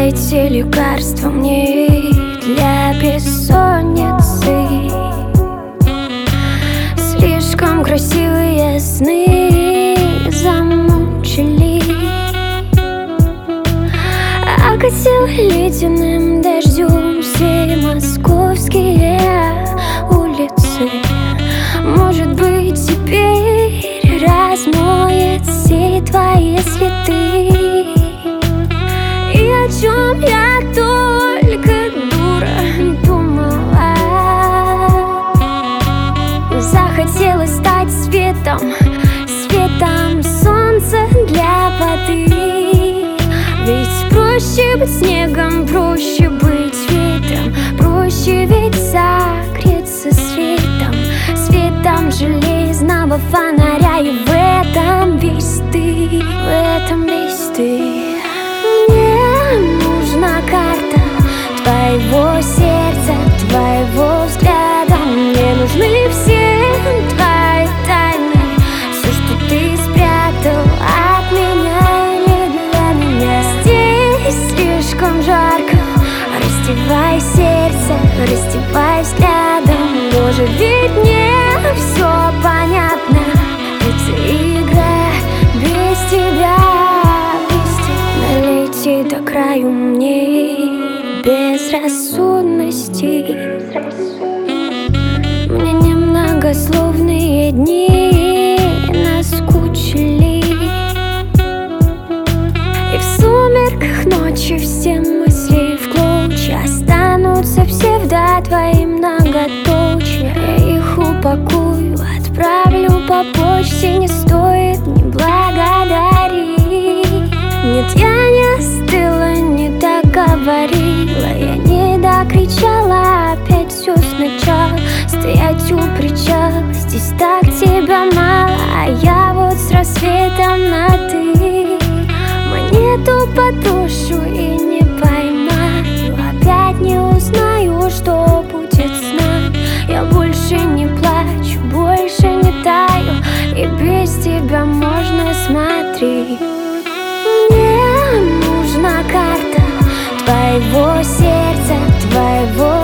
Налейте лекарства мне для бессонницы. Слишком красивые сны замучили. Окатил ледяным дождем все московские улицы. Может быть, теперь размоет все твои следы. И о чем я только дура думала. Захотелось стать светом, светом солнца для воды. Ведь проще быть снегом, проще быть ветром, проще ведь согреться светом, светом железного фонаря. И в этом весь ты, в этом весь ты. Мне нужна карта твоего сердца, твоего взгляда. Мне нужны все твои тайны, все, что ты спрятал от меня или для меня. Здесь слишком жарко, раздевай сердце, раздевай взглядом. Боже, ведь мне все понятно, это игра без тебя. Налейте до краю мне безрассудности. Мне немногословные дни наскучили. И в сумерках ночи все мысли в клочья останутся все до твои многоточия. Я их упакую, отправлю по почте. Не стоит, не благодари. Нет, я не остыла, не договорила, я не докричала опять все сначала. Стоять у причала, здесь так тебя мало, а я вот с рассветом на ты. Монету по душу и не поймаю, опять не узнаю, что будет с нами. Я больше не плачу, больше не таю, и без тебя можно смотреть. Мне нужна карта твоего сердца, твоего